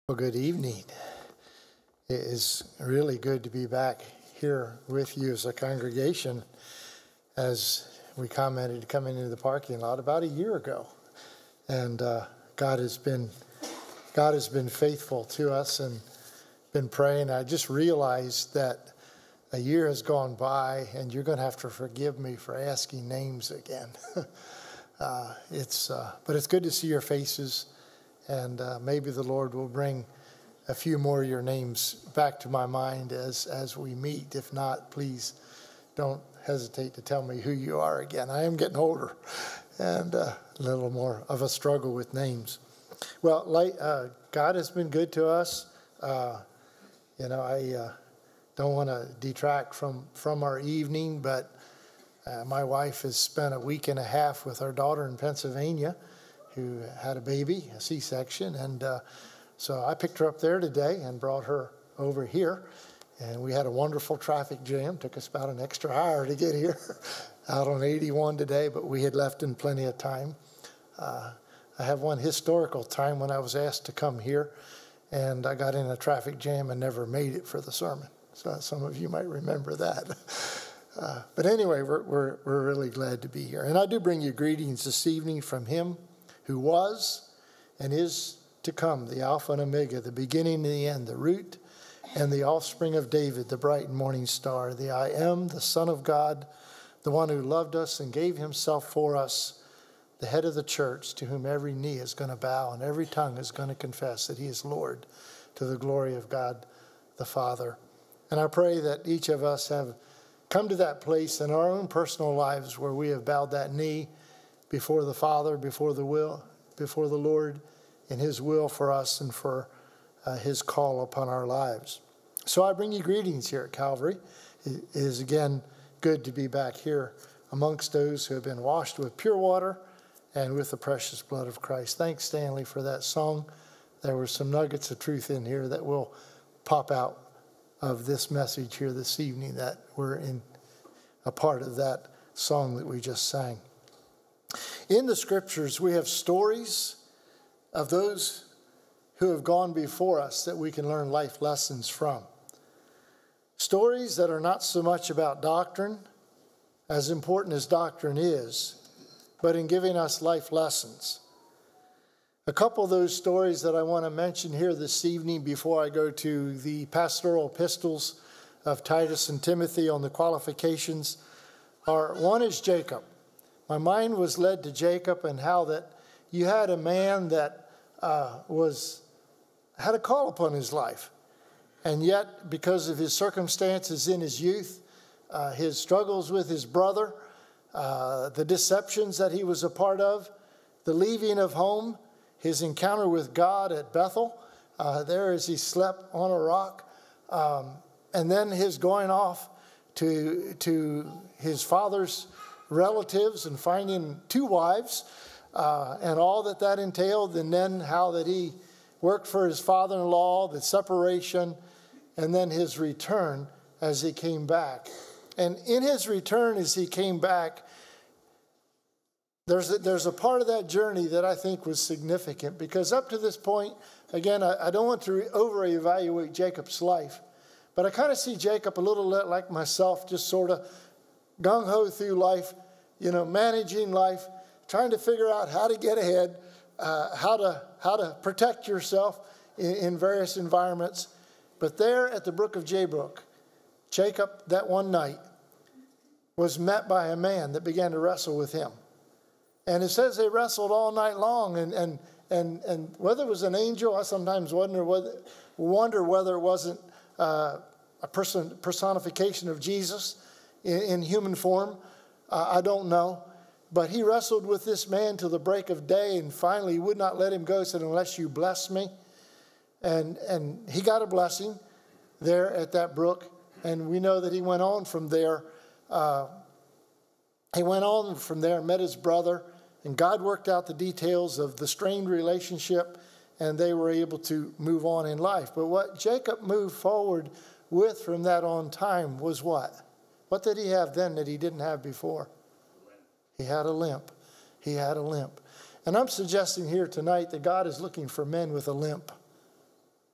Well, good evening. It is really good to be back here with you as a congregation. As we commented coming into the parking lot about a year ago, and God has been faithful to us and been praying. I just realized that a year has gone by, and you're going to have to forgive me for asking names again. But it's good to see your faces. And maybe the Lord will bring a few more of your names back to my mind as we meet. If not, please don't hesitate to tell me who you are again. I am getting older and a little more of a struggle with names. Well, God has been good to us. I don't want to detract from our evening, but my wife has spent a week and a half with our daughter in Pennsylvania, who had a baby, a C-section, and so I picked her up there today and brought her over here, and we had a wonderful traffic jam. Took us about an extra hour to get here, out on 81 today, but we had left in plenty of time. I have one historical time when I was asked to come here, and I got in a traffic jam and never made it for the sermon. So some of you might remember that. But anyway, we're really glad to be here. And I do bring you greetings this evening from him who was and is to come, the Alpha and Omega, the beginning and the end, the root and the offspring of David, the bright and morning star, the I am, the Son of God, the one who loved us and gave himself for us, the head of the church, to whom every knee is going to bow and every tongue is going to confess that he is Lord, to the glory of God the Father. And I pray that each of us have come to that place in our own personal lives where we have bowed that knee before the Father, before the Lord, in his will for us and for his call upon our lives. So I bring you greetings here at Calvary. It is again good to be back here amongst those who have been washed with pure water and with the precious blood of Christ. Thanks, Stanley, for that song. There were some nuggets of truth in here that will pop out of this message here this evening that were in a part of that song that we just sang. In the scriptures, we have stories of those who have gone before us that we can learn life lessons from. Stories that are not so much about doctrine, as important as doctrine is, but in giving us life lessons. A couple of those stories that I want to mention here this evening before I go to the pastoral epistles of Titus and Timothy on the qualifications are, one is Jacob. My mind was led to Jacob and how that you had a man that had a call upon his life. And yet, because of his circumstances in his youth, his struggles with his brother, the deceptions that he was a part of, the leaving of home, his encounter with God at Bethel, there as he slept on a rock, and then his going off to his father's relatives and finding two wives, and all that entailed, and then how that he worked for his father-in-law, the separation, and then his return as he came back. And in his return as he came back, there's a part of that journey that I think was significant, because up to this point, again, I don't want to over-evaluate Jacob's life, but I kind of see Jacob a little like myself, just sort of gung-ho through life, managing life, trying to figure out how to get ahead, how to protect yourself in various environments. But there at the brook of Jabbok, Jacob, that one night, was met by a man that began to wrestle with him. And it says they wrestled all night long, and whether it was an angel, I sometimes wonder whether it wasn't a personification of Jesus in human form. I don't know. But he wrestled with this man till the break of day, and finally he would not let him go. He said, unless you bless me. And he got a blessing there at that brook. And we know that he went on from there. Met his brother, and God worked out the details of the strained relationship, and they were able to move on in life. But what Jacob moved forward with from that on time was what? What did he have then that he didn't have before? He had a limp. He had a limp. And I'm suggesting here tonight that God is looking for men with a limp.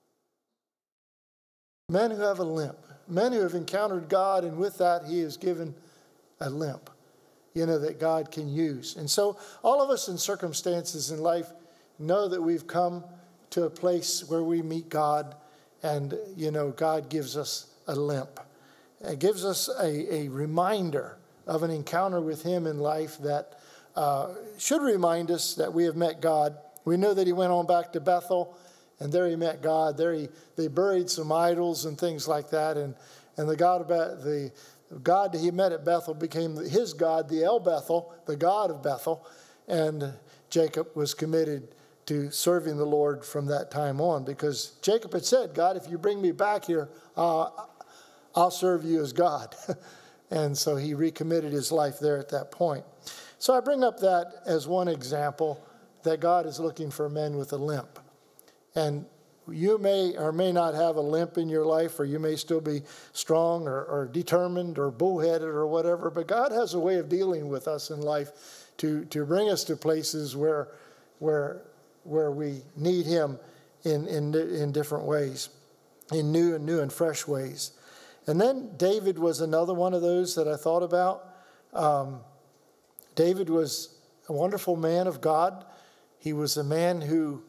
Men who have a limp. Men who have encountered God, and with that, he is given a limp, that God can use. And so all of us in circumstances in life know that we've come to a place where we meet God, and, God gives us a limp. It gives us a reminder of an encounter with him in life that should remind us that we have met God. We know that he went on back to Bethel, and there he met God. There they buried some idols and things like that, and the God that he met at Bethel became his God, the El Bethel, the God of Bethel, and Jacob was committed to serving the Lord from that time on, because Jacob had said, God, if you bring me back here, I'll serve you as God. And so he recommitted his life there at that point. So I bring up that as one example that God is looking for men with a limp. And you may or may not have a limp in your life, or you may still be strong or determined or bullheaded or whatever, but God has a way of dealing with us in life to bring us to places where we need him in different ways, in new and fresh ways. And then David was another one of those that I thought about. David was a wonderful man of God. He was a man who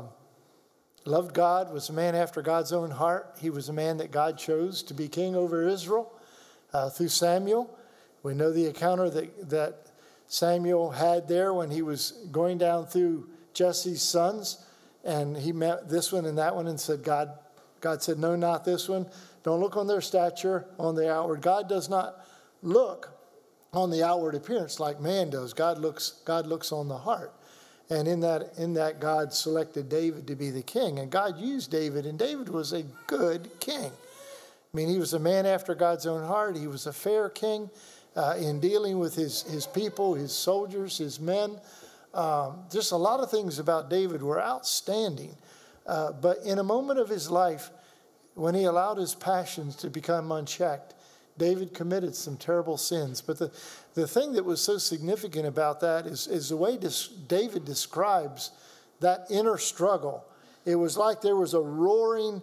loved God, was a man after God's own heart. He was a man that God chose to be king over Israel through Samuel. We know the encounter that Samuel had there when he was going down through Jesse's sons, and he met this one and that one and said, God said, no, not this one. Don't look on their stature, on the outward. God does not look on the outward appearance like man does. God looks on the heart. And in that God selected David to be the king. And God used David, and David was a good king. I mean, he was a man after God's own heart. He was a fair king in dealing with his people, his soldiers, his men. Just a lot of things about David were outstanding. But in a moment of his life, when he allowed his passions to become unchecked, David committed some terrible sins. But the thing that was so significant about that is the way David describes that inner struggle. It was like there was a roaring,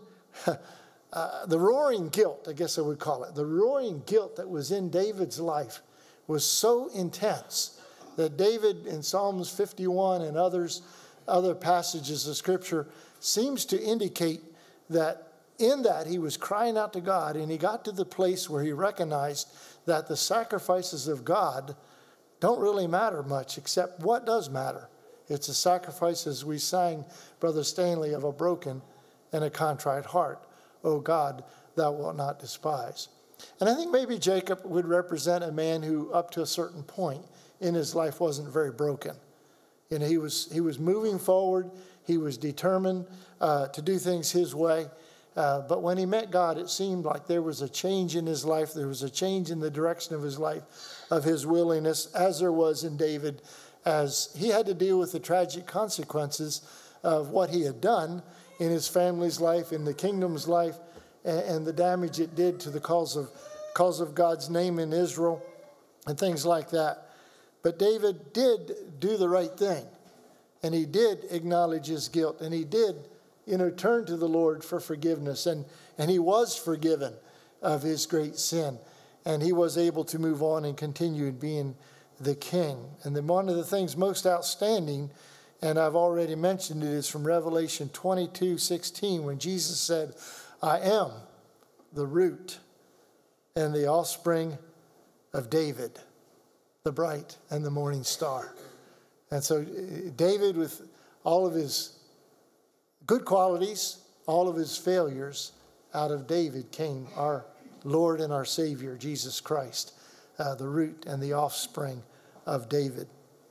the roaring guilt, I guess I would call it. The roaring guilt that was in David's life was so intense that David in Psalms 51 and other passages of Scripture seems to indicate that in that he was crying out to God, and he got to the place where he recognized that the sacrifices of God don't really matter much, except what does matter. It's a sacrifice, as we sang, Brother Stanley, of a broken and a contrite heart. O God, thou wilt not despise. And I think maybe Jacob would represent a man who, up to a certain point in his life, wasn't very broken. He was moving forward. He was determined to do things his way. But when he met God, it seemed like there was a change in his life. There was a change in the direction of his life, of his willingness, as there was in David, as he had to deal with the tragic consequences of what he had done in his family's life, in the kingdom's life, and the damage it did to the cause of God's name in Israel and things like that. But David did do the right thing, and he did acknowledge his guilt, and he did turn to the Lord for forgiveness. And he was forgiven of his great sin. And he was able to move on and continue being the king. And then one of the things most outstanding, and I've already mentioned it, is from Revelation 22:16, when Jesus said, I am the root and the offspring of David, the bright and the morning star. And so David, with all of his good qualities, all of his failures, out of David came our Lord and our Savior, Jesus Christ, the root and the offspring of David.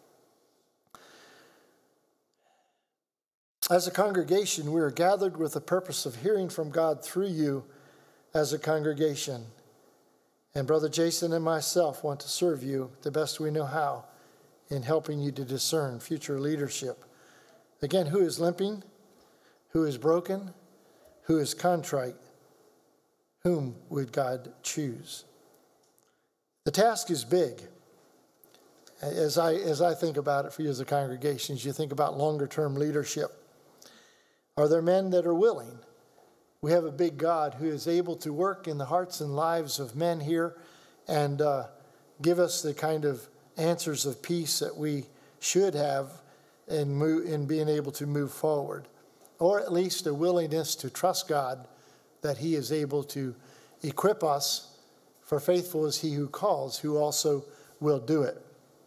As a congregation, we are gathered with the purpose of hearing from God through you as a congregation. And Brother Jason and myself want to serve you the best we know how in helping you to discern future leadership. Again, who is limping? Who is broken? Who is contrite? Whom would God choose? The task is big. As I think about it for you as a congregation, as you think about longer term leadership, are there men that are willing we have a big God who is able to work in the hearts and lives of men here and give us the kind of answers of peace that we should have in being able to move forward, or at least a willingness to trust God that he is able to equip us, for faithful is he who calls, who also will do it.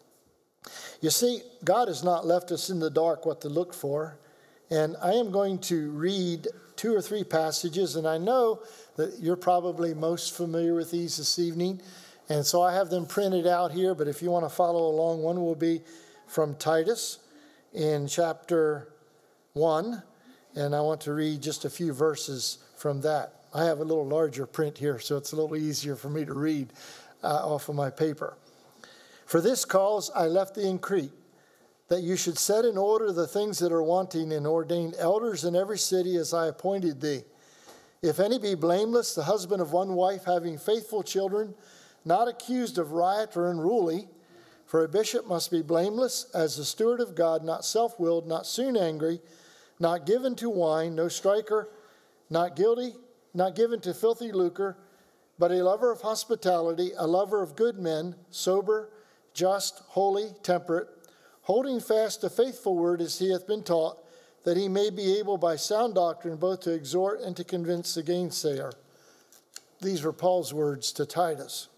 You see, God has not left us in the dark what to look for, and I am going to read 2 or 3 passages, and I know that you're probably most familiar with these this evening, and so I have them printed out here, but if you want to follow along, one will be from Titus in chapter 1, and I want to read just a few verses from that. I have a little larger print here, so it's a little easier for me to read off of my paper. For this cause I left thee in Crete, that you should set in order the things that are wanting, and ordain elders in every city as I appointed thee. If any be blameless, the husband of one wife, having faithful children, not accused of riot or unruly, for a bishop must be blameless, as the steward of God, not self-willed, not soon angry, not given to wine, no striker, not guilty, not given to filthy lucre, but a lover of hospitality, a lover of good men, sober, just, holy, temperate, holding fast the faithful word as he hath been taught, that he may be able by sound doctrine both to exhort and to convince the gainsayer. These were Paul's words to Titus.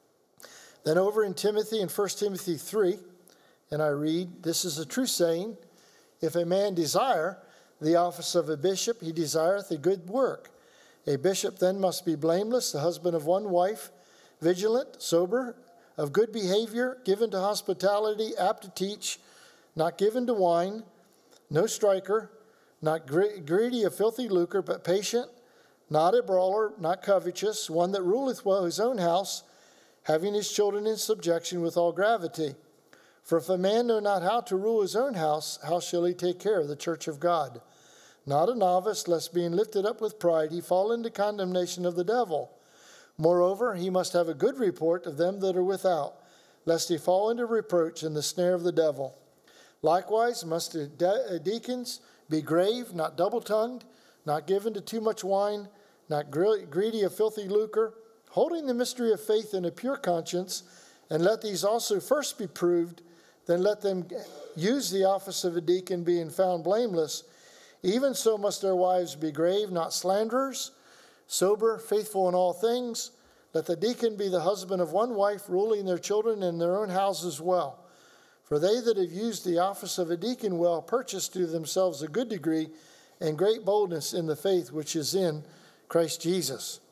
Then over in Timothy, in 1 Timothy 3, and I read, this is a true saying, if a man desire the office of a bishop, he desireth a good work. A bishop then must be blameless, the husband of one wife, vigilant, sober, of good behavior, given to hospitality, apt to teach, not given to wine, no striker, not greedy of filthy lucre, but patient, not a brawler, not covetous, one that ruleth well his own house, having his children in subjection with all gravity. For if a man know not how to rule his own house, how shall he take care of the church of God? Not a novice, lest being lifted up with pride, he fall into condemnation of the devil. Moreover, he must have a good report of them that are without, lest he fall into reproach in the snare of the devil. Likewise must deacons be grave, not double-tongued, not given to too much wine, not greedy of filthy lucre, holding the mystery of faith in a pure conscience, and let these also first be proved, then let them use the office of a deacon, being found blameless. Even so must their wives be grave, not slanderers, sober, faithful in all things. Let the deacon be the husband of one wife, ruling their children in their own houses well. For they that have used the office of a deacon well purchase to themselves a good degree and great boldness in the faith which is in Christ Jesus.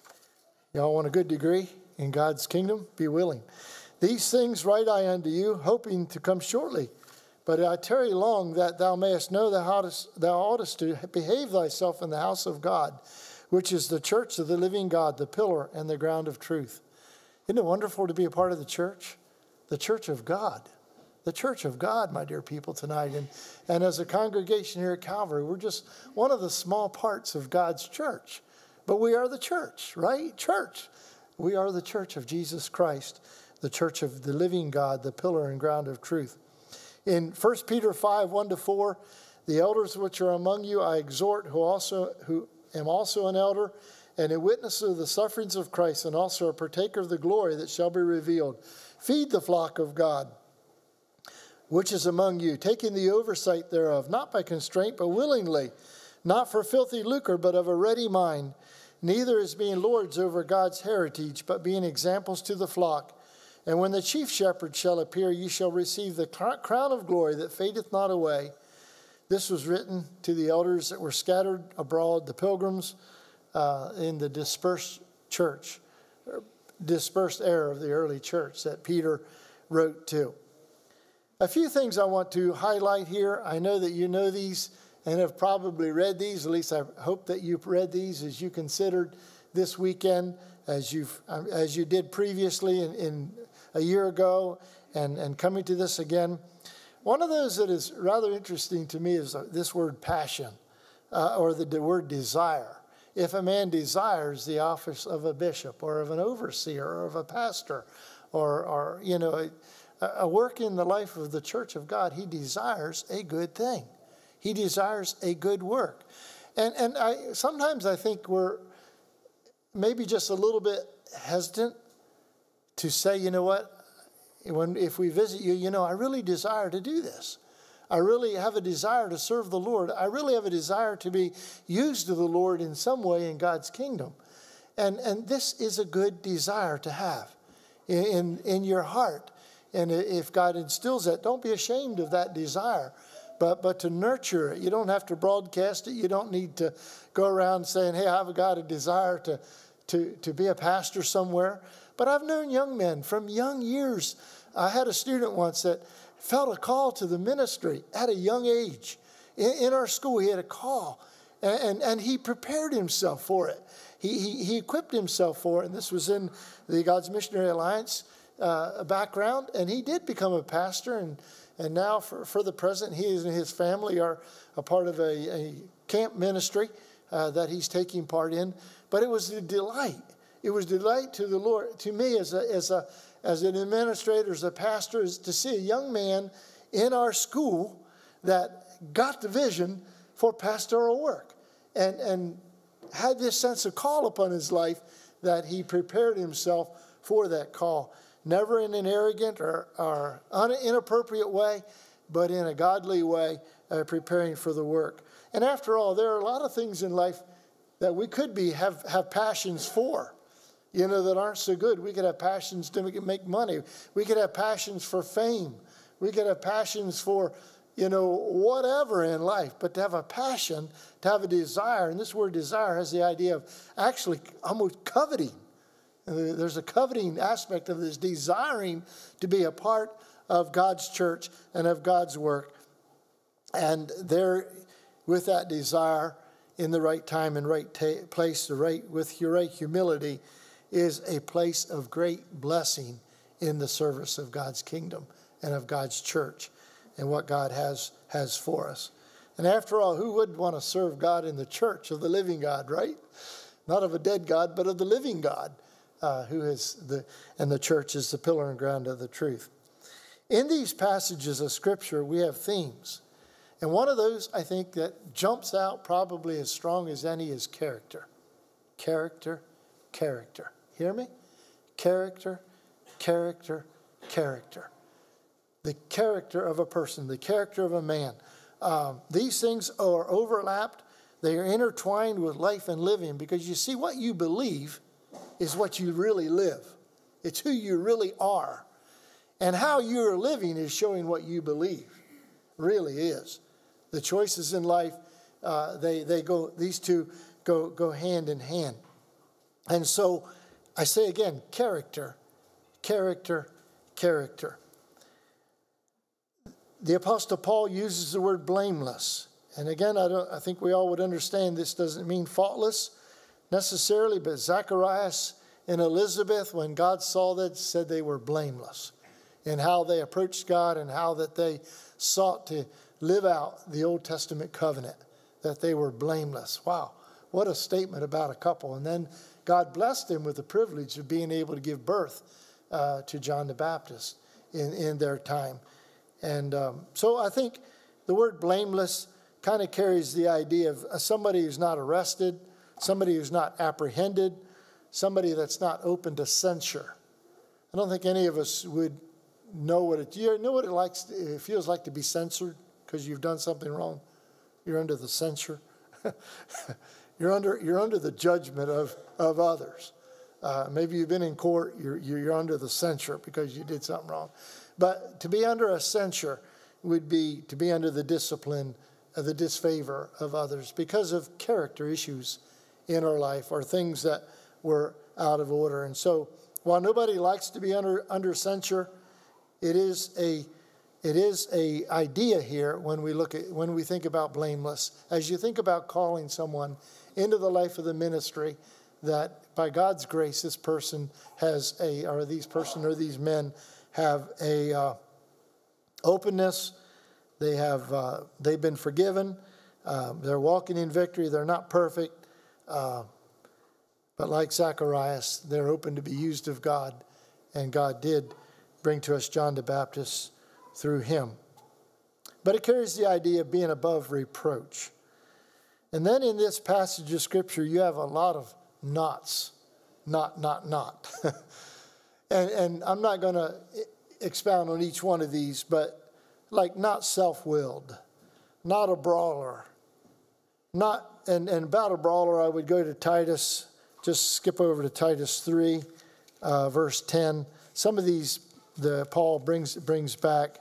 Y'all want a good degree in God's kingdom? Be willing. These things write I unto you, hoping to come shortly. But I tarry long, that thou mayest know thou oughtest to behave thyself in the house of God, which is the church of the living God, the pillar and the ground of truth. Isn't it wonderful to be a part of the church? The church of God. The church of God, my dear people, tonight. And as a congregation here at Calvary, we're just one of the small parts of God's church. But we are the church, right? Church. We are the church of Jesus Christ, the church of the living God, the pillar and ground of truth. In 1 Peter 5, 1-4, the elders which are among you I exhort, who am also an elder, and a witness of the sufferings of Christ, and also a partaker of the glory that shall be revealed. Feed the flock of God, which is among you, taking the oversight thereof, not by constraint, but willingly, not for filthy lucre, but of a ready mind, neither as being lords over God's heritage, but being examples to the flock. And when the chief shepherd shall appear, ye shall receive the crown of glory that fadeth not away. This was written to the elders that were scattered abroad, the pilgrims in the dispersed church, dispersed era of the early church that Peter wrote to. A few things I want to highlight here. I know that you know these and have probably read these. At least I hope that you've read these as you considered this weekend, as you did previously in a year ago, and coming to this again. One of those that is rather interesting to me is this word passion, or the word desire. If a man desires the office of a bishop or of an overseer or of a pastor or a work in the life of the church of God, he desires a good thing. He desires a good work. And sometimes I think we're maybe just a little bit hesitant to say, you know what, if we visit you, you know, I really desire to do this. I really have a desire to serve the Lord. I really have a desire to be used of the Lord in some way in God's kingdom. And this is a good desire to have in your heart. And if God instills that, don't be ashamed of that desire, but to nurture it. You don't have to broadcast it. You don't need to go around saying, hey, I've got a desire to be a pastor somewhere. But I've known young men from young years. I had a student once that felt a call to the ministry at a young age. In our school, he had a call, and he prepared himself for it. He equipped himself for it, and this was in the God's Missionary Alliance background, and he did become a pastor, and now for the present, he and his family are a part of a camp ministry that he's taking part in. But it was a delight. It was a delight to the Lord, to me as an administrator, as a pastor, is to see a young man in our school that got the vision for pastoral work and had this sense of call upon his life that he prepared himself for that call. Never in an arrogant or inappropriate way, but in a godly way, preparing for the work. And after all, there are a lot of things in life that we could have passions for, you know, that aren't so good. We could have passions to make money. We could have passions for fame. We could have passions for, you know, whatever in life. But to have a passion, to have a desire, and this word desire has the idea of actually almost coveting. There's a coveting aspect of this, desiring to be a part of God's church and of God's work. And there, with that desire, in the right time and right place, with your right humility, is a place of great blessing in the service of God's kingdom and of God's church and what God has for us. And after all, who would want to serve God in the church of the living God, right? Not of a dead God, but of the living God, and the church is the pillar and ground of the truth. In these passages of Scripture, we have themes. And one of those, I think, that jumps out probably as strong as any is character. Character, character. Hear me? Character, character, character. The character of a person, the character of a man. These things are overlapped. They are intertwined with life and living, because you see, what you believe is what you really live. It's who you really are. And how you're living is showing what you believe. Really is. The choices in life, these two go hand in hand. And so I say again, character, character, character. The Apostle Paul uses the word blameless. And again, I think we all would understand this doesn't mean faultless necessarily, but Zacharias and Elizabeth, when God saw that, said they were blameless in how they approached God and how that they sought to live out the Old Testament covenant, that they were blameless. Wow, what a statement about a couple. And then God blessed them with the privilege of being able to give birth to John the Baptist in their time. And so I think the word blameless kind of carries the idea of somebody who's not arrested, somebody who's not apprehended, somebody that's not open to censure. I don't think any of us would know what it feels like to be censored because you've done something wrong. You're under the censure. You're under the judgment of others. Maybe you've been in court. You're under the censure because you did something wrong. But to be under a censure would be to be under the discipline of the disfavor of others because of character issues in our life or things that were out of order. And so while nobody likes to be under censure, it is a idea here when we think about blameless. As you think about calling someone into the life of the ministry, that by God's grace, this person these men have a openness. They've been forgiven. They're walking in victory. They're not perfect, but like Zacharias, they're open to be used of God, and God did bring to us John the Baptist through him. But it carries the idea of being above reproach. And then in this passage of Scripture, you have a lot of nots. Not. and I'm not going to expound on each one of these, but like not self-willed, not a brawler, and about a brawler, I would go to Titus, just skip over to Titus 3, verse 10. Some of these Paul brings back.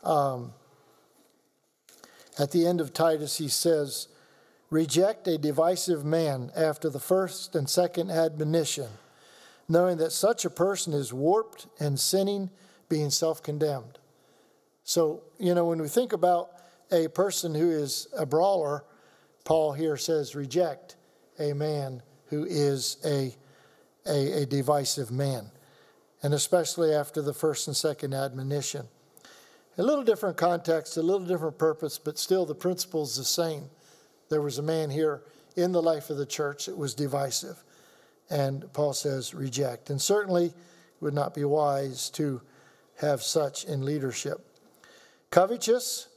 At the end of Titus, he says, reject a divisive man after the first and second admonition, knowing that such a person is warped and sinning, being self-condemned. So, when we think about a person who is a brawler, Paul here says reject a man who is a divisive man, and especially after the first and second admonition. A little different context, a little different purpose, but still the principle is the same. There was a man here in the life of the church that was divisive, and Paul says reject. And certainly it would not be wise to have such in leadership. Covetous,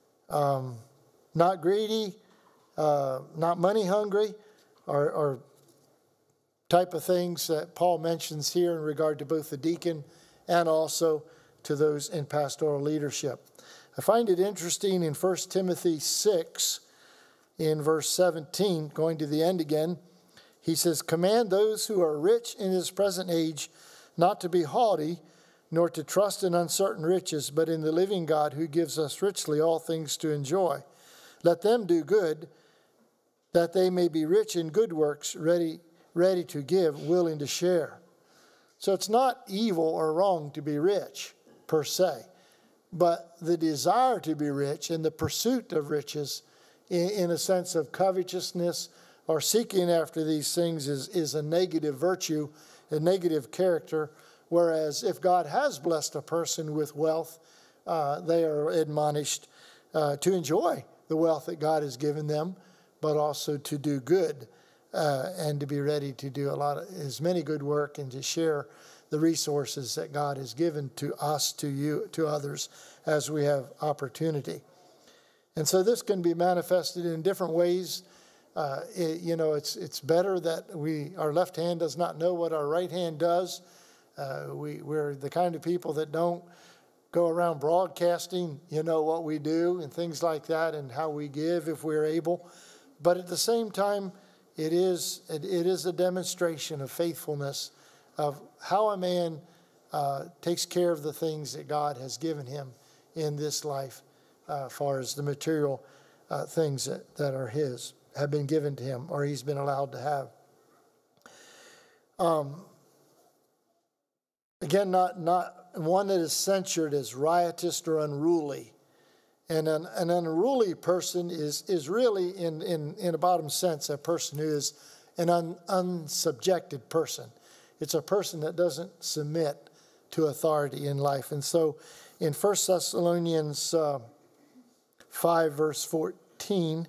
not greedy, not money hungry, are type of things that Paul mentions here in regard to both the deacon and also to those in pastoral leadership. I find it interesting in 1 Timothy 6, in verse 17, going to the end again, he says, command those who are rich in this present age not to be haughty, nor to trust in uncertain riches, but in the living God who gives us richly all things to enjoy. Let them do good, that they may be rich in good works, ready to give, willing to share. So it's not evil or wrong to be rich, per se, but the desire to be rich and the pursuit of riches in a sense of covetousness or seeking after these things is a negative virtue, a negative character, whereas if God has blessed a person with wealth, they are admonished to enjoy the wealth that God has given them, but also to do good and to be ready to do as many good work and to share the resources that God has given to us, to you, to others, as we have opportunity. And so this can be manifested in different ways. It's better that our left hand does not know what our right hand does. We're the kind of people that don't go around broadcasting, what we do and things like that and how we give if we're able. But at the same time, it is a demonstration of faithfulness of how a man takes care of the things that God has given him in this life, as far as the material things that are his, have been given to him, or he's been allowed to have. Again, not one that is censured as riotous or unruly. And an unruly person is really, in a bottom sense, a person who is an unsubjected person. It's a person that doesn't submit to authority in life. And so in 1 Thessalonians 5, verse 14,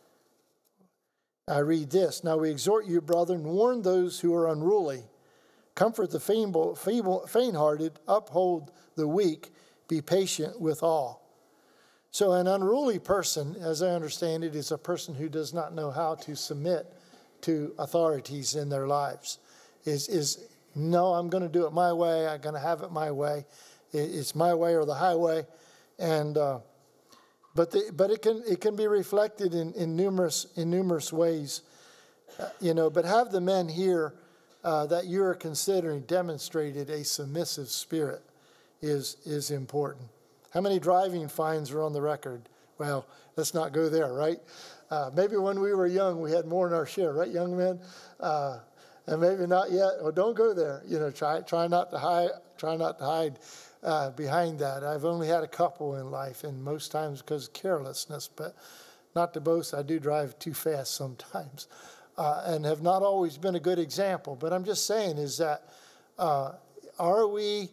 I read this. Now we exhort you, brethren, warn those who are unruly, comfort the faint-hearted, uphold the weak, be patient with all. So an unruly person, as I understand it, is a person who does not know how to submit to authorities in their lives. No, I'm going to do it my way. I'm going to have it my way. It's my way or the highway. And but it can be reflected in numerous ways. But have the men here that you are considering demonstrated a submissive spirit is important. How many driving fines are on the record? Well, let's not go there, right? Maybe when we were young, we had more in our share, right, young men? And maybe not yet. Well, don't go there. Try not to hide behind that. I've only had a couple in life, and most times because of carelessness. But not to boast, I do drive too fast sometimes, and have not always been a good example. But I'm just saying is that are we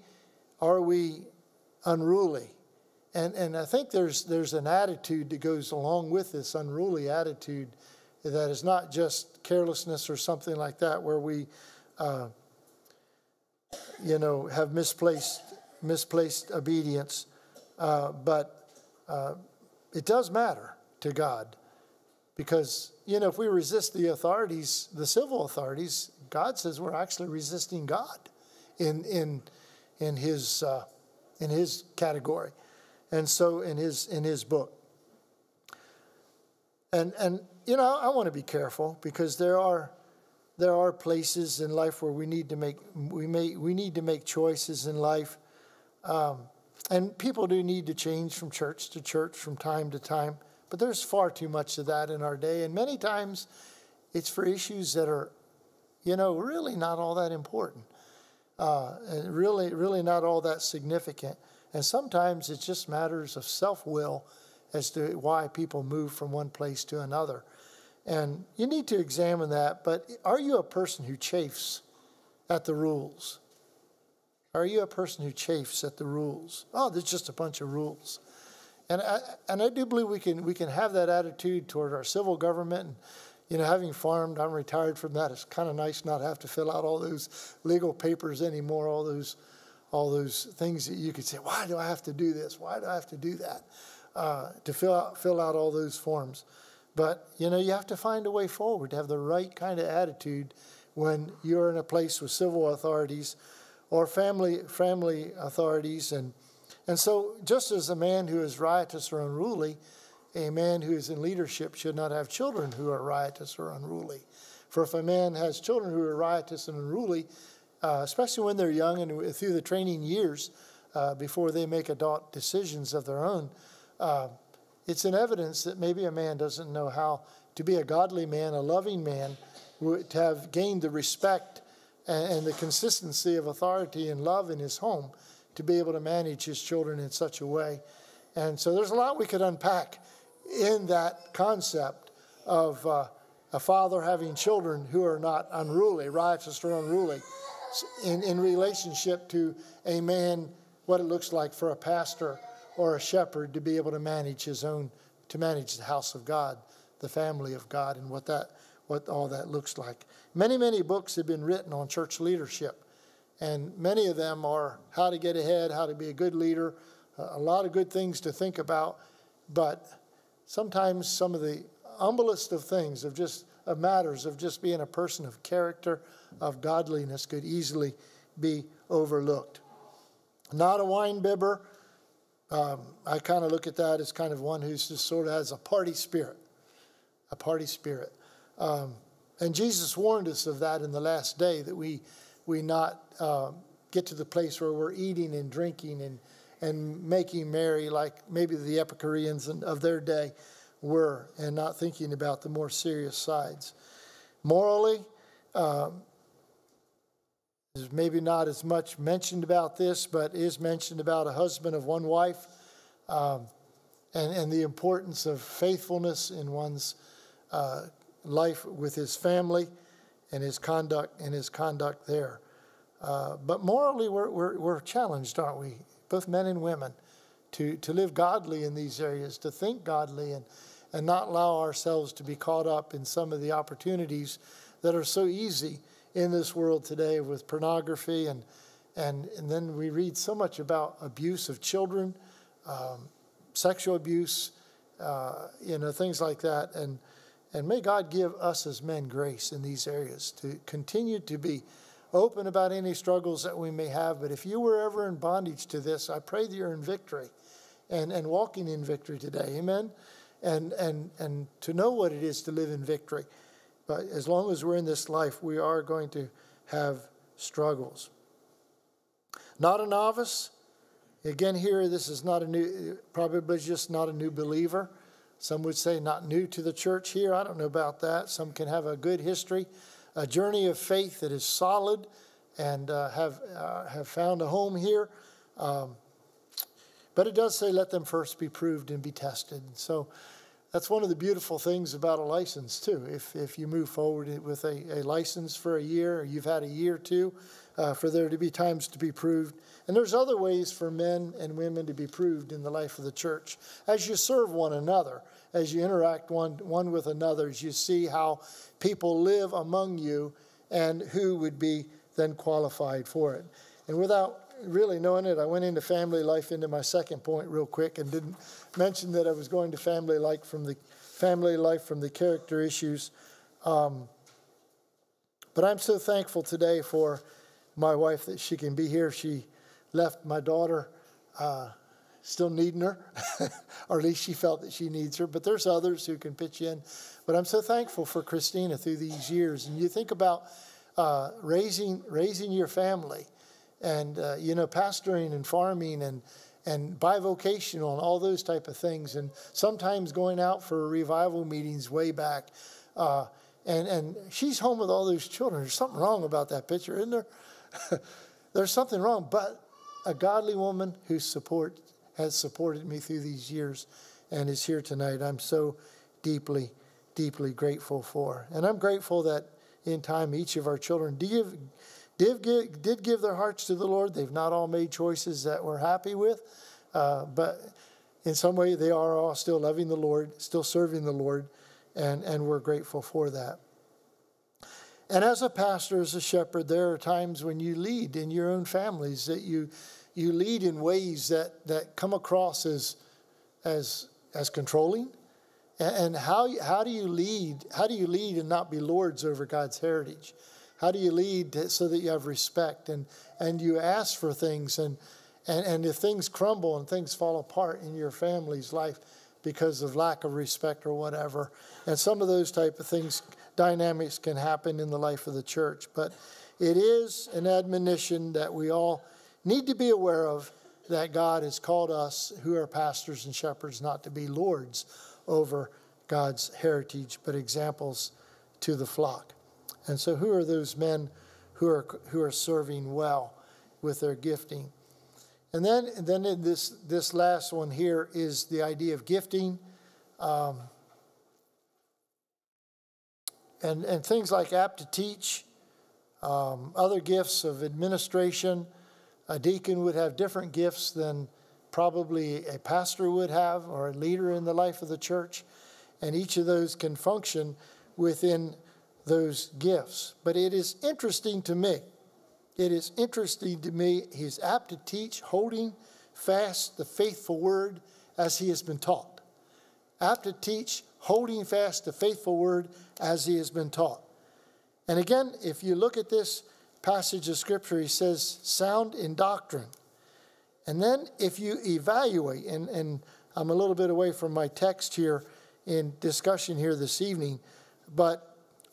unruly? And I think there's an attitude that goes along with this unruly attitude that is not just carelessness or something like that, where we, have misplaced obedience. But it does matter to God Because, if we resist the authorities, the civil authorities, God says we're actually resisting God in his category, and so in his book. And I want to be careful, because there are places in life where we need to make choices in life, and people do need to change from church to church from time to time. But there's far too much of that in our day, and many times it's for issues that are, really not all that important, and really not all that significant. And sometimes it's just matters of self-will as to why people move from one place to another. And you need to examine that. But are you a person who chafes at the rules? Are you a person who chafes at the rules? Oh, there's just a bunch of rules. And I do believe we can have that attitude toward our civil government. And, having farmed, I'm retired from that. It's kind of nice not to have to fill out all those legal papers anymore, all those things that you could say, why do I have to do this? Why do I have to do that? To fill out all those forms. But, you have to find a way forward, to have the right kind of attitude when you're in a place with civil authorities or family authorities. And so just as a man who is riotous or unruly, a man who is in leadership should not have children who are riotous or unruly. For if a man has children who are riotous and unruly, especially when they're young and through the training years, before they make adult decisions of their own, it's an evidence that maybe a man doesn't know how to be a godly man, a loving man, to have gained the respect and the consistency of authority and love in his home, to be able to manage his children in such a way. And so there's a lot we could unpack in that concept of a father having children who are not unruly, riotous or unruly, in relationship to a man, what it looks like for a pastor or a shepherd to be able to manage to manage the house of God, the family of God, and what all that looks like. Many, many books have been written on church leadership. And many of them are how to get ahead, how to be a good leader, a lot of good things to think about. But sometimes some of the humblest of things, of matters of just being a person of character, of godliness, could easily be overlooked. Not a wine bibber. I kind of look at that as kind of one who's just sort of has a party spirit. A party spirit. And Jesus warned us of that in the last day, that we not get to the place where we're eating and drinking and making merry like maybe the Epicureans of their day were, and not thinking about the more serious sides. Morally, there's maybe not as much mentioned about this, but is mentioned about a husband of one wife, and the importance of faithfulness in one's life with his family and his conduct there. But morally, we're challenged, aren't we? Both men and women, to live godly in these areas, to think godly, and not allow ourselves to be caught up in some of the opportunities that are so easy in this world today with pornography, and then we read so much about abuse of children, sexual abuse, things like that, and may God give us as men grace in these areas to continue to be open about any struggles that we may have. But if you were ever in bondage to this, I pray that you're in victory and walking in victory today. Amen. And to know what it is to live in victory. But as long as we're in this life, we are going to have struggles. Not a novice. Again, here, this is not probably just not a new believer. Some would say not new to the church here. I don't know about that. Some can have a good history, a journey of faith that is solid, and have found a home here. But it does say, let them first be proved and be tested. So that's one of the beautiful things about a license, too. If you move forward with a license for a year, or you've had a year or two, for there to be times to be proved. And there's other ways for men and women to be proved in the life of the church. As you serve one another, as you interact one with another, as you see how people live among you and who would be then qualified for it. And without really knowing it, I went into family life into my second point real quick and didn't mention that I was going to family life from family life, from the character issues. But I'm so thankful today for my wife that she can be here. She left my daughter still needing her, or at least she felt that she needs her. But there's others who can pitch in. But I'm so thankful for Christina through these years. And you think about raising your family, and pastoring and farming and bivocational and all those type of things, and sometimes going out for revival meetings way back. And she's home with all those children. There's something wrong about that picture, isn't there? There's something wrong. But a godly woman who has supported me through these years and is here tonight, I'm so deeply, deeply grateful for. And I'm grateful that in time each of our children did give their hearts to the Lord. They've not all made choices that we're happy with, but in some way they are all still loving the Lord, still serving the Lord, and we're grateful for that. And as a pastor, as a shepherd, there are times when you lead in your own families, that you lead in ways that come across as controlling. And how do you lead? How do you lead and not be lords over God's heritage? How do you lead so that you have respect and you ask for things, and if things crumble and things fall apart in your family's life because of lack of respect or whatever, and some of those type of things, dynamics can happen in the life of the church. But it is an admonition that we all need to be aware of, that God has called us who are pastors and shepherds not to be lords over God's heritage, but examples to the flock. And so who are those men who are serving well with their gifting? And then in this last one here is the idea of gifting, and things like apt to teach, other gifts of administration. A deacon would have different gifts than probably a pastor would have, or a leader in the life of the church. And each of those can function within those gifts. But it is interesting to me. He's apt to teach, holding fast the faithful word as he has been taught. Apt to teach, holding fast the faithful word as he has been taught. And again, if you look at this passage of Scripture, he says, sound in doctrine. And then if you evaluate, and I'm a little bit away from my text here in discussion here this evening, but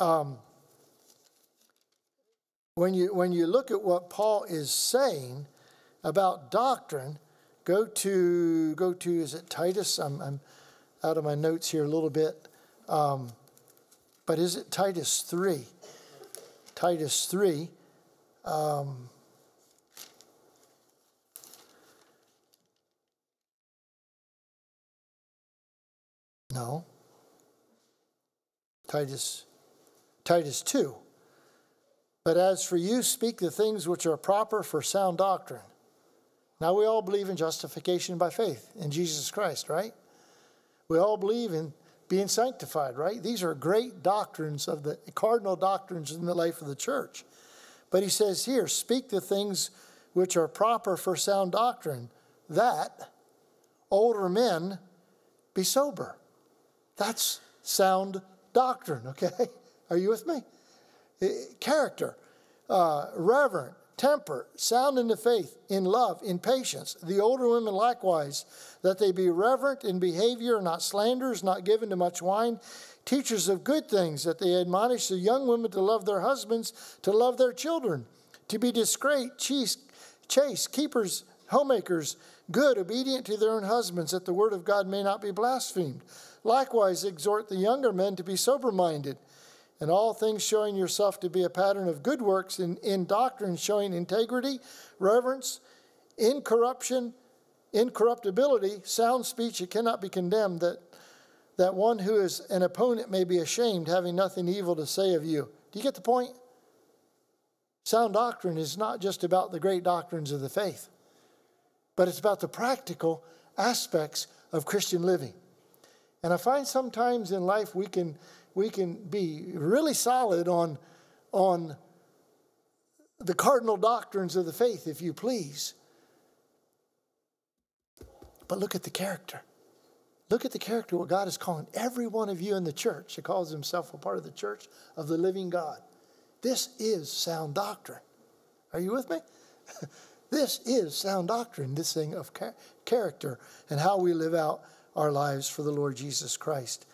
when you look at what Paul is saying about doctrine, go to is it Titus? I'm out of my notes here a little bit, but is it Titus 3? Titus 3. No. Titus 2. But as for you, speak the things which are proper for sound doctrine. Now, we all believe in justification by faith in Jesus Christ, right? We all believe in being sanctified, right? These are great doctrines, of the cardinal doctrines in the life of the church. But he says here, speak the things which are proper for sound doctrine, that older men be sober. That's sound doctrine, okay? Are you with me? Character, reverent, temperate, sound in the faith, in love, in patience. The older women likewise, that they be reverent in behavior, not slanderers, not given to much wine, teachers of good things, that they admonish the young women to love their husbands, to love their children, to be discreet, chaste, keepers, homemakers, good, obedient to their own husbands, that the word of God may not be blasphemed. Likewise, exhort the younger men to be sober-minded, in all things showing yourself to be a pattern of good works, in doctrine showing integrity, reverence, incorruption, incorruptibility, sound speech that cannot be condemned, that one who is an opponent may be ashamed, having nothing evil to say of you. Do you get the point? Sound doctrine is not just about the great doctrines of the faith, but it's about the practical aspects of Christian living. And I find sometimes in life we can be really solid on the cardinal doctrines of the faith, if you please. But look at the character. Look at the character, what God is calling every one of you in the church that calls himself a part of the church of the living God. This is sound doctrine. Are you with me? This is sound doctrine, this thing of character and how we live out our lives for the Lord Jesus Christ.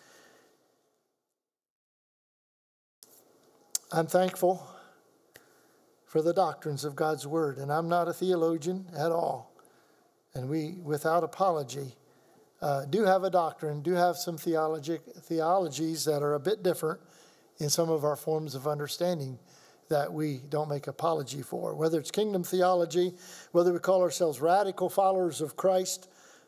I'm thankful for the doctrines of God's Word, and I'm not a theologian at all. And we, without apology, do have a doctrine, do have some theologies that are a bit different in some of our forms of understanding that we don't make apology for. Whether it's kingdom theology, whether we call ourselves radical followers of Christ,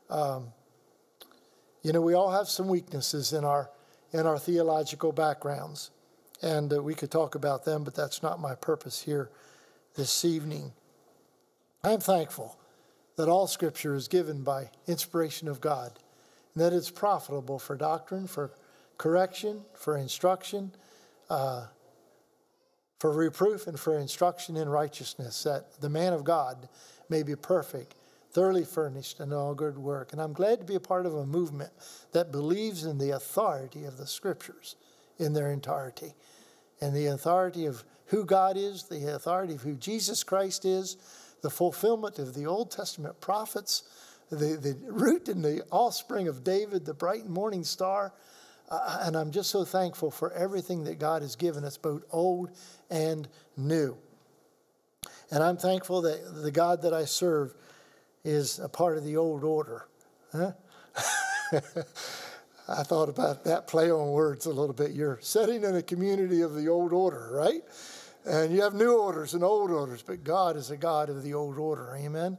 we all have some weaknesses in our theological backgrounds. And we could talk about them, but that's not my purpose here this evening. I'm thankful that all Scripture is given by inspiration of God, and that it's profitable for doctrine, for correction, for instruction, for reproof, and for instruction in righteousness, that the man of God may be perfect, thoroughly furnished in all good work. And I'm glad to be a part of a movement that believes in the authority of the Scriptures in their entirety, and the authority of who God is, the authority of who Jesus Christ is, the fulfillment of the Old Testament prophets, the root and the offspring of David, the bright morning star. And I'm just so thankful for everything that God has given us, both old and new. And I'm thankful that the God that I serve is a part of the old order. Huh? I thought about that play on words a little bit. You're sitting in a community of the old order, right? And you have new orders and old orders, but God is a God of the old order. Amen?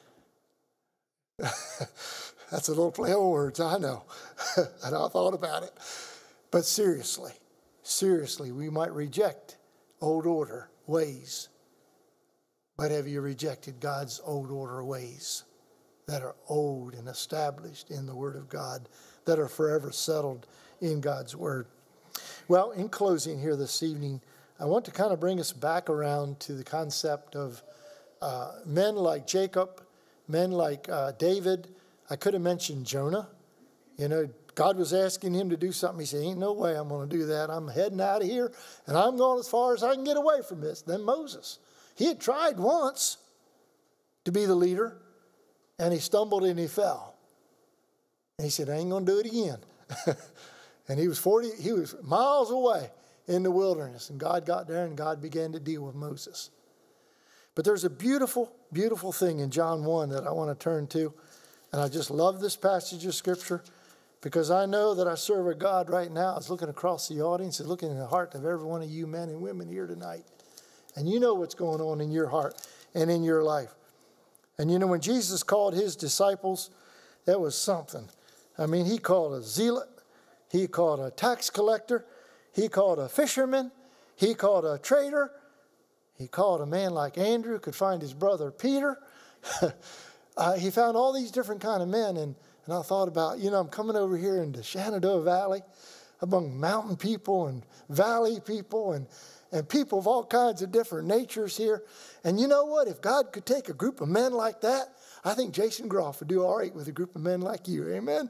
That's a little play on words, I know. And I thought about it. But seriously, we might reject old order ways. But have you rejected God's old order ways that are old and established in the Word of God, that are forever settled in God's Word? Well, in closing here this evening, I want to kind of bring us back around to the concept of men like Jacob, men like David. I could have mentioned Jonah. God was asking him to do something. He said, ain't no way I'm going to do that. I'm heading out of here, and I'm going as far as I can get away from this. Then Moses. He had tried once to be the leader, and he stumbled and he fell. And he said, I ain't going to do it again. And he was miles away in the wilderness, and God got there, and God began to deal with Moses. But there's a beautiful, beautiful thing in John 1 that I want to turn to, and I just love this passage of Scripture because I know that I serve a God right now is looking across the audience, is looking in the heart of every one of you men and women here tonight. And you know what's going on in your heart and in your life. And when Jesus called his disciples, that was something. I mean, he called a zealot, he called a tax collector, he called a fisherman, he called a traitor, he called a man like Andrew, could find his brother Peter. He found all these different kind of men, and I thought about, I'm coming over here into Shenandoah Valley among mountain people and valley people and people of all kinds of different natures here. And you know what? If God could take a group of men like that, I think Jason Groff would do all right with a group of men like you. Amen?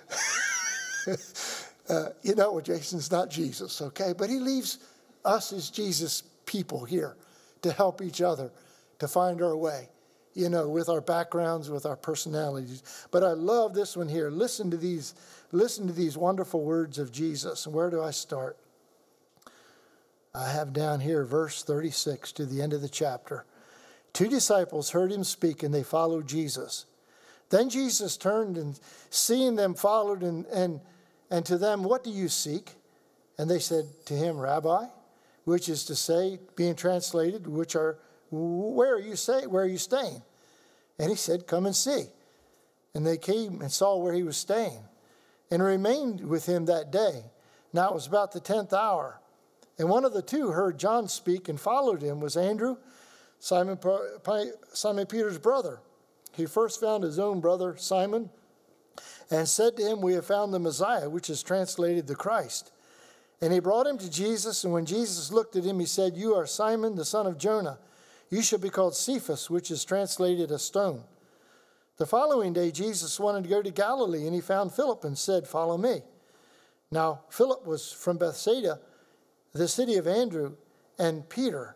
Well, Jason's not Jesus, okay? But he leaves us as Jesus people here to help each other, to find our way, with our backgrounds, with our personalities. But I love this one here. Listen to these wonderful words of Jesus. And where do I start? I have down here verse 36 to the end of the chapter. 2 disciples heard him speak, and they followed Jesus. Then Jesus turned and seeing them followed, and to them, what do you seek? And they said to him, Rabbi, which is to say, being translated, where are you staying? And he said, come and see. And they came and saw where he was staying, and remained with him that day. Now it was about the 10th hour. And one of the two heard John speak and followed him was Andrew, Simon Peter's brother. He first found his own brother Simon and said to him, we have found the Messiah, which is translated the Christ. And he brought him to Jesus, and when Jesus looked at him, he said, you are Simon, the son of Jonah. You shall be called Cephas, which is translated a stone. The following day, Jesus wanted to go to Galilee, and he found Philip and said, "Follow me." Now, Philip was from Bethsaida, the city of Andrew and Peter.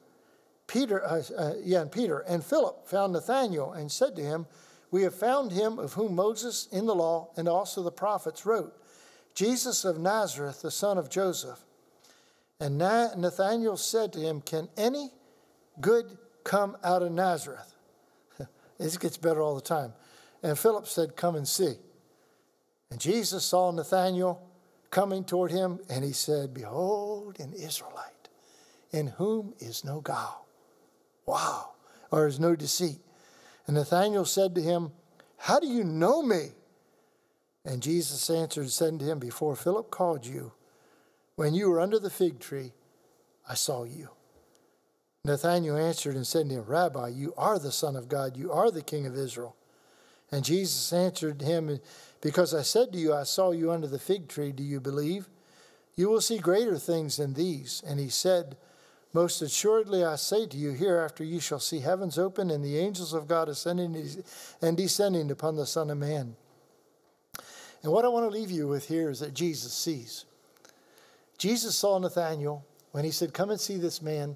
And Philip found Nathanael and said to him, "We have found him of whom Moses in the law and also the prophets wrote, Jesus of Nazareth, the son of Joseph." And Nathanael said to him, "Can any good come out of Nazareth?" This gets better all the time. And Philip said, "Come and see." And Jesus saw Nathanael coming toward him, and he said, "Behold, an Israelite, in whom is no guile." Wow. Or is no deceit. And Nathanael said to him, "How do you know me?" And Jesus answered and said to him, "Before Philip called you, when you were under the fig tree, I saw you." Nathanael answered and said to him, "Rabbi, you are the Son of God. You are the King of Israel." And Jesus answered him, "Because I said to you, I saw you under the fig tree, do you believe? You will see greater things than these." And he said, "Most assuredly I say to you, hereafter you shall see heavens open and the angels of God ascending and descending upon the Son of Man." And what I want to leave you with here is that Jesus sees. Jesus saw Nathanael when he said, "Come and see this man."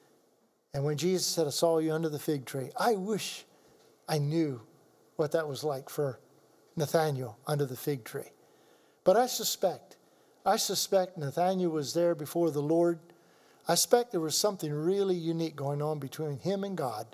And when Jesus said, "I saw you under the fig tree," I wish I knew what that was like for Nathanael under the fig tree. But I suspect Nathanael was there before the Lord. I suspect there was something really unique going on between him and God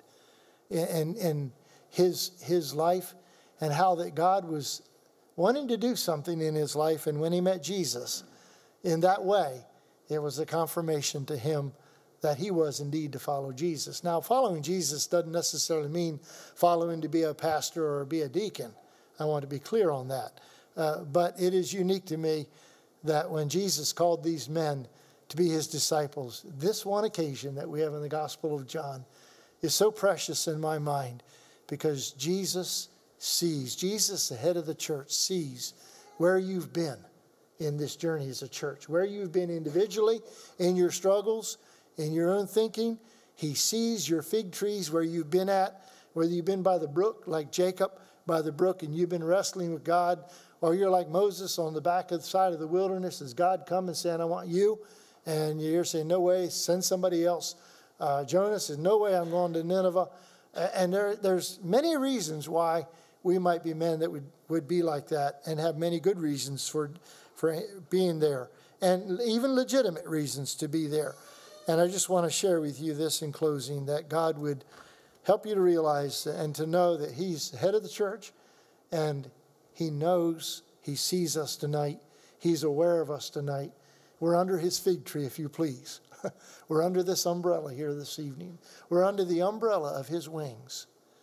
and his life, and how that God was wanting to do something in his life. And when he met Jesus in that way, it was a confirmation to him that he was indeed to follow Jesus. Now, following Jesus doesn't necessarily mean following to be a pastor or be a deacon. I want to be clear on that. But it is unique to me that when Jesus called these men to be his disciples, this one occasion that we have in the Gospel of John is so precious in my mind, because Jesus sees, Jesus, the head of the church, sees where you've been in this journey as a church, where you've been individually in your struggles, in your own thinking. He sees your fig trees where you've been at, whether you've been by the brook like Jacob by the brook and you've been wrestling with God, or you're like Moses on the back of the side of the wilderness as God come and saying, "I want you." And you're saying, "No way, send somebody else." Jonah says, "No way, I'm going to Nineveh." And there's many reasons why we might be men that would be like that, and have many good reasons for being there, and even legitimate reasons to be there. And I just want to share with you this in closing, that God would help you to realize and to know that he's the head of the church, and he knows, he sees us tonight. He's aware of us tonight. We're under his fig tree, if you please. We're under this umbrella here this evening. We're under the umbrella of his wings.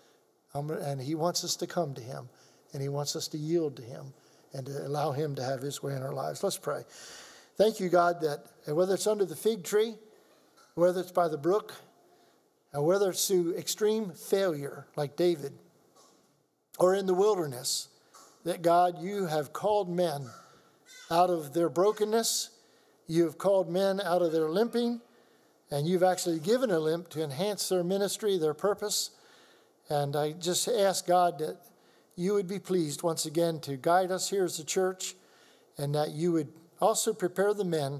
And he wants us to come to him, and he wants us to yield to him and to allow him to have his way in our lives. Let's pray. Thank you, God, that whether it's under the fig tree, whether it's by the brook, or whether it's through extreme failure like David, or in the wilderness, that God, you have called men out of their brokenness. You have called men out of their limping, and you've actually given a limp to enhance their ministry, their purpose. And I just ask, God, that you would be pleased once again to guide us here as a church, and that you would also prepare the men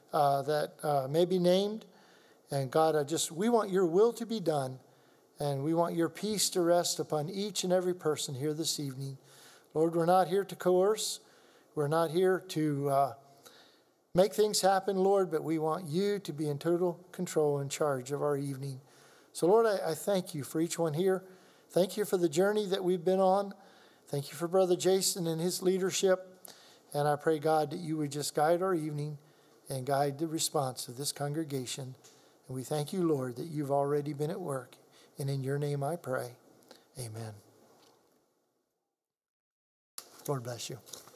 that may be named. And God, we want your will to be done, and we want your peace to rest upon each and every person here this evening. Lord, we're not here to coerce. We're not here to make things happen, Lord, but we want you to be in total control and charge of our evening. So, Lord, I thank you for each one here. Thank you for the journey that we've been on. Thank you for Brother Jason and his leadership. And I pray, God, that you would just guide our evening and guide the response of this congregation. And we thank you, Lord, that you've already been at work. And in your name I pray. Amen. Lord bless you.